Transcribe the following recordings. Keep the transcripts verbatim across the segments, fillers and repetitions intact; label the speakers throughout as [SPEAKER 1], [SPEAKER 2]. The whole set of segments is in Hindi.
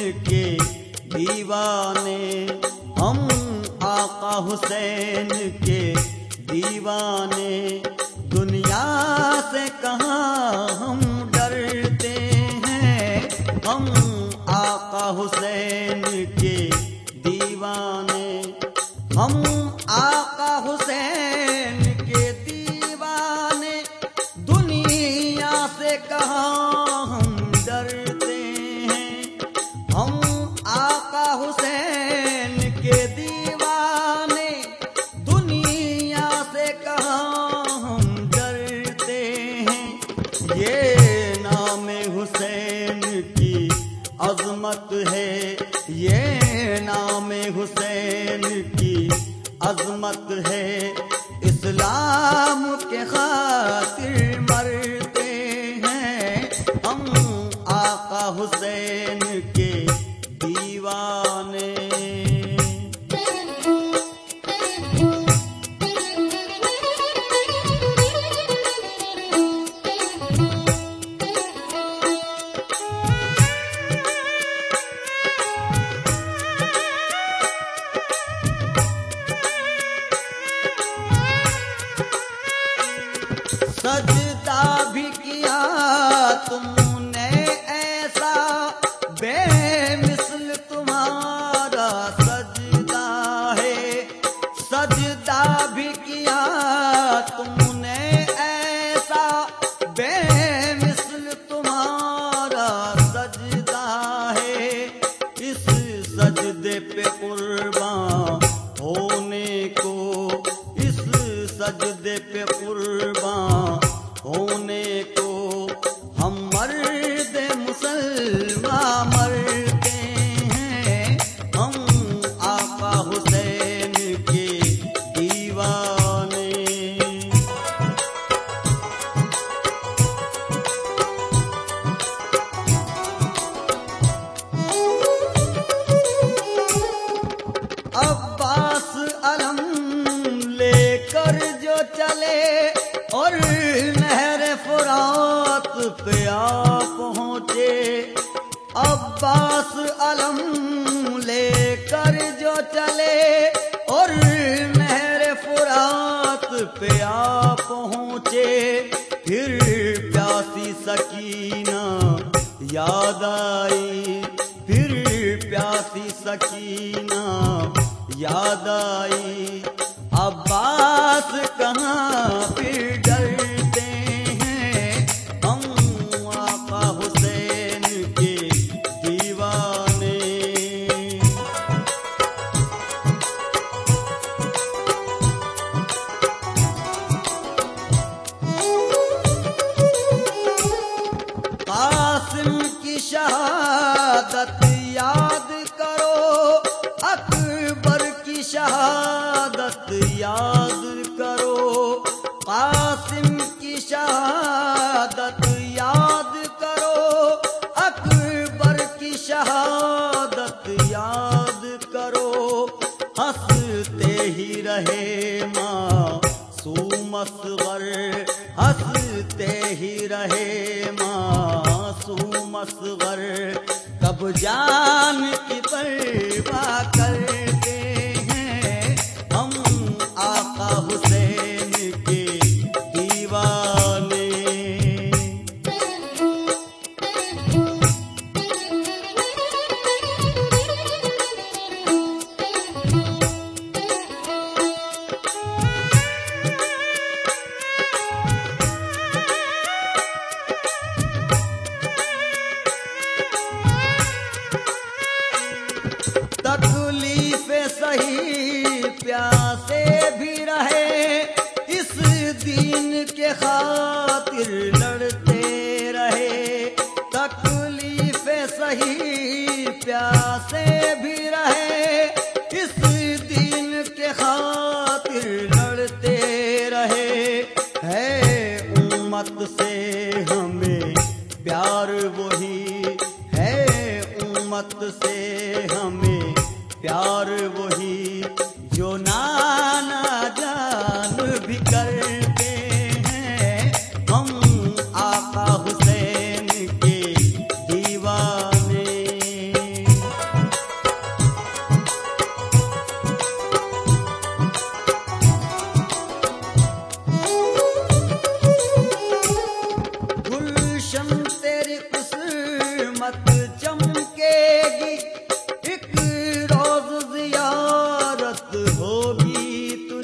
[SPEAKER 1] के दीवाने, हम आका हुसैन के दीवाने। दुनिया से कहाँ हम डरते हैं, हम आका हुसैन के दीवाने। हम आका हुसैन के दीवाने, दुनिया से कहाँ हम डरते हैं। हम आका हुसैन के दीवाने, दुनिया से कहाँ हम डरते हैं। ये नाम हुसैन की अजमत है, ये नाम हुसैन की अजमत है। इस्लाम के खातिर मरते हैं, हम आका हुसैन के दीवाने। सजदा भी किया तुमने ऐसा, बेमिसल तुम्हारा सजदा है। सजदा भी किया तुमने ऐसा, बेमिसल तुम्हारा सजदा है। इस सजदे पे कुर्बान होने को, इस सजदे पे कुर्बान होने को, हम मर्द मुसलमान मरते हैं। हम आका हुसैन के दीवाने। अब्बास अलम लेकर जो चले और नहर फुरात पे आ पहुँचे। अब्बास अलम लेकर जो चले और नहर फुरात पे आ पहुँचे। फिर प्यासी सकीना याद आई, फिर प्यासी सकीना याद आई। अब्बास कहाँ फिर डरते हैं, हम आका हुसैन के दीवाने। कासिम की शहादत याद करो, अकबर की शहादत याद करो। कासिम की शहादत याद करो, अकबर की शहादत याद करो। हंसते ही रहे मासूम असगर, हंसते ही रहे मासूम असगर। कब जान की परवाह करते हैं, हम आका हुसैन के दीवाने। तकलीफें सही प्यासे भी रहे, इस दीन के खातिर लड़ते रहे। तकलीफें सही प्यासे भी रहे, इस दीन के खातिर लड़ते रहे। है उम्मत से हमें प्यार वही है, उम्मत से हमें प्यार वही जो नाना जान भी करते हैं। हम आका हुसैन के दीवाने।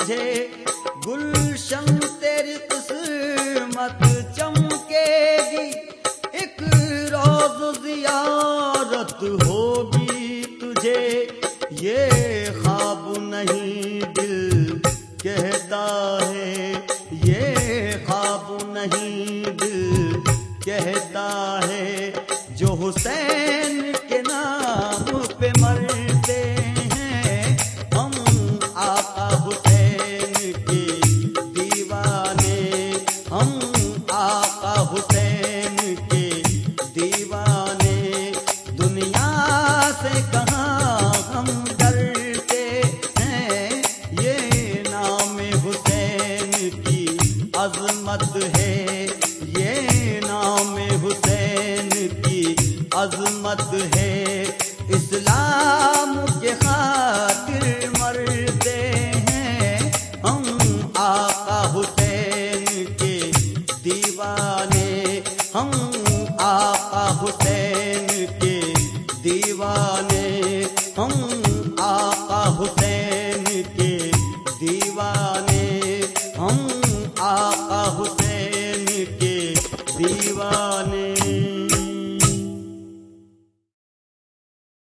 [SPEAKER 1] तुझे, गुलशन तेरी किस्मत चमकेगी, एक रोज जियारत होगी तुझे। ये ख्वाब नहीं दिल कहता है, ये ख्वाब नहीं दिल कहता है, जो हुसैन के नाम पे मरते हैं। हम आका हुसैन के दीवाने, हम आका हुसैन के दीवाने, दुनिया से कहाँ हम डरते हैं। ये नाम हुसैन की अजमत है, ये नाम हुसैन की अजमत है। इस्लाम के खातिर मरते हैं हम आका हुसैन के दीवाने, हम आका हुसैन के दीवाने, हम आका हुसैन के दीवाने, हम आका हुसैन के दीवाने।